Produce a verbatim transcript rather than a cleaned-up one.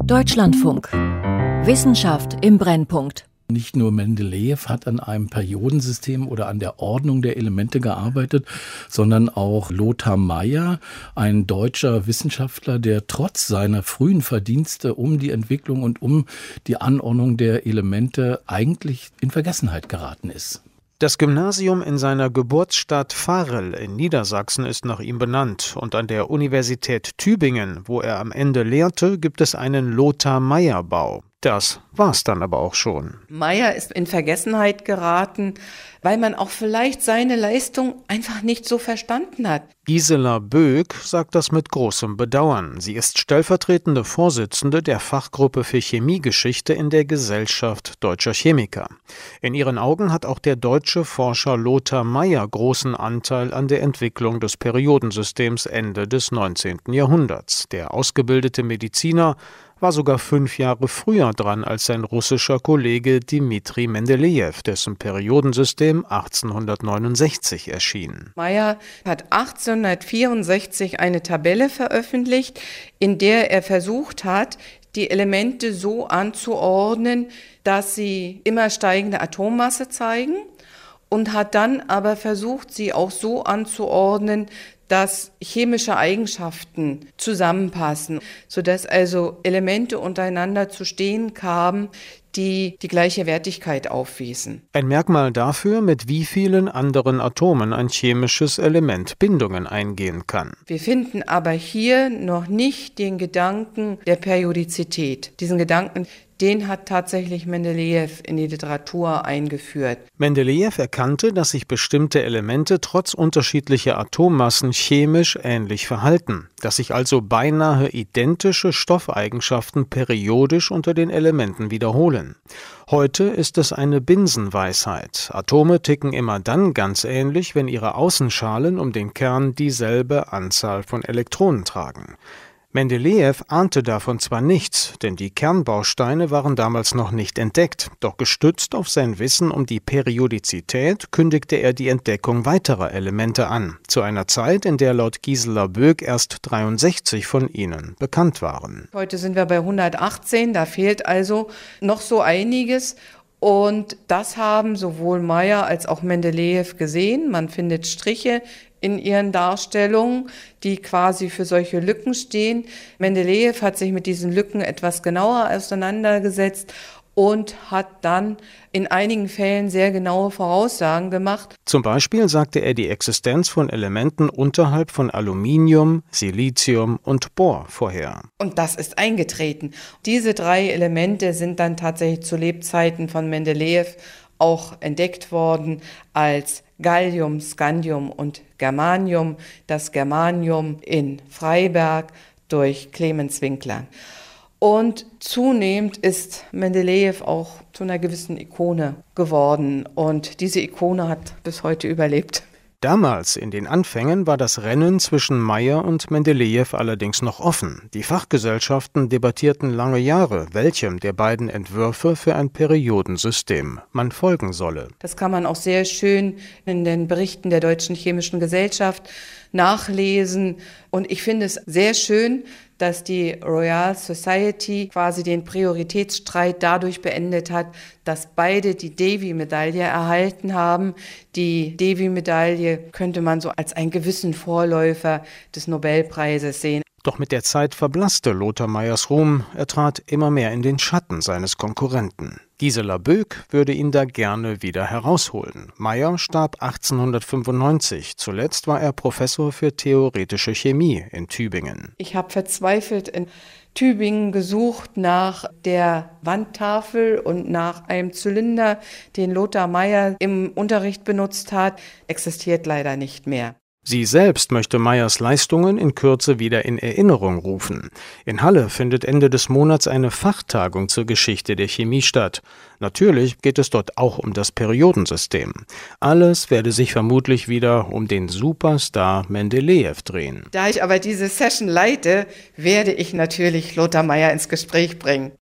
Deutschlandfunk. Wissenschaft im Brennpunkt. Nicht nur Mendelejew hat an einem Periodensystem oder an der Ordnung der Elemente gearbeitet, sondern auch Lothar Meyer, ein deutscher Wissenschaftler, der trotz seiner frühen Verdienste um die Entwicklung und um die Anordnung der Elemente eigentlich in Vergessenheit geraten ist. Das Gymnasium in seiner Geburtsstadt Varel in Niedersachsen ist nach ihm benannt und an der Universität Tübingen, wo er am Ende lehrte, gibt es einen Lothar-Meyer-Bau. Das war's dann aber auch schon. Meyer ist in Vergessenheit geraten, weil man auch vielleicht seine Leistung einfach nicht so verstanden hat. Gisela Böck sagt das mit großem Bedauern. Sie ist stellvertretende Vorsitzende der Fachgruppe für Chemiegeschichte in der Gesellschaft Deutscher Chemiker. In ihren Augen hat auch der deutsche Forscher Lothar Meyer großen Anteil an der Entwicklung des Periodensystems Ende des neunzehnten Jahrhunderts. Der ausgebildete Mediziner war sogar fünf Jahre früher dran als sein russischer Kollege Dmitri Mendelejew, dessen Periodensystem achtzehnhundertneunundsechzig erschien. Meyer hat achtzehnhundertvierundsechzig eine Tabelle veröffentlicht, in der er versucht hat, die Elemente so anzuordnen, dass sie immer steigende Atommasse zeigen, und hat dann aber versucht, sie auch so anzuordnen, dass chemische Eigenschaften zusammenpassen, sodass also Elemente untereinander zu stehen kamen, die die gleiche Wertigkeit aufwiesen. Ein Merkmal dafür, mit wie vielen anderen Atomen ein chemisches Element Bindungen eingehen kann. Wir finden aber hier noch nicht den Gedanken der Periodizität. Diesen Gedanken, den hat tatsächlich Mendelejew in die Literatur eingeführt. Mendelejew erkannte, dass sich bestimmte Elemente trotz unterschiedlicher Atommassen chemisch ähnlich verhalten, dass sich also beinahe identische Stoffeigenschaften periodisch unter den Elementen wiederholen. Heute ist es eine Binsenweisheit. Atome ticken immer dann ganz ähnlich, wenn ihre Außenschalen um den Kern dieselbe Anzahl von Elektronen tragen. Mendelejew ahnte davon zwar nichts, denn die Kernbausteine waren damals noch nicht entdeckt, doch gestützt auf sein Wissen um die Periodizität kündigte er die Entdeckung weiterer Elemente an, zu einer Zeit, in der laut Gisela Böck erst dreiundsechzig von ihnen bekannt waren. Heute sind wir bei hundertachtzehn, da fehlt also noch so einiges. Und das haben sowohl Meyer als auch Mendelejew gesehen. Man findet Striche in ihren Darstellungen, die quasi für solche Lücken stehen. Mendelejew hat sich mit diesen Lücken etwas genauer auseinandergesetzt und hat dann in einigen Fällen sehr genaue Voraussagen gemacht. Zum Beispiel sagte er die Existenz von Elementen unterhalb von Aluminium, Silizium und Bor vorher. Und das ist eingetreten. Diese drei Elemente sind dann tatsächlich zu Lebzeiten von Mendelejew auch entdeckt worden als Gallium, Scandium und Germanium. Das Germanium in Freiberg durch Clemens Winkler. Und zunehmend ist Mendelejew auch zu einer gewissen Ikone geworden. Und diese Ikone hat bis heute überlebt. Damals, in den Anfängen, war das Rennen zwischen Meyer und Mendelejew allerdings noch offen. Die Fachgesellschaften debattierten lange Jahre, welchem der beiden Entwürfe für ein Periodensystem man folgen solle. Das kann man auch sehr schön in den Berichten der Deutschen Chemischen Gesellschaft nachlesen. Und ich finde es sehr schön, dass die Royal Society quasi den Prioritätsstreit dadurch beendet hat, dass beide die Davy-Medaille erhalten haben. Die Davy-Medaille könnte man so als einen gewissen Vorläufer des Nobelpreises sehen. Doch mit der Zeit verblasste Lothar Meyers Ruhm, er trat immer mehr in den Schatten seines Konkurrenten. Gisela Böck würde ihn da gerne wieder herausholen. Meyer starb achtzehnhundertfünfundneunzig. Zuletzt war er Professor für theoretische Chemie in Tübingen. Ich habe verzweifelt in Tübingen gesucht nach der Wandtafel und nach einem Zylinder, den Lothar Meyer im Unterricht benutzt hat. Existiert leider nicht mehr. Sie selbst möchte Meyers Leistungen in Kürze wieder in Erinnerung rufen. In Halle findet Ende des Monats eine Fachtagung zur Geschichte der Chemie statt. Natürlich geht es dort auch um das Periodensystem. Alles werde sich vermutlich wieder um den Superstar Mendelejew drehen. Da ich aber diese Session leite, werde ich natürlich Lothar Meyer ins Gespräch bringen.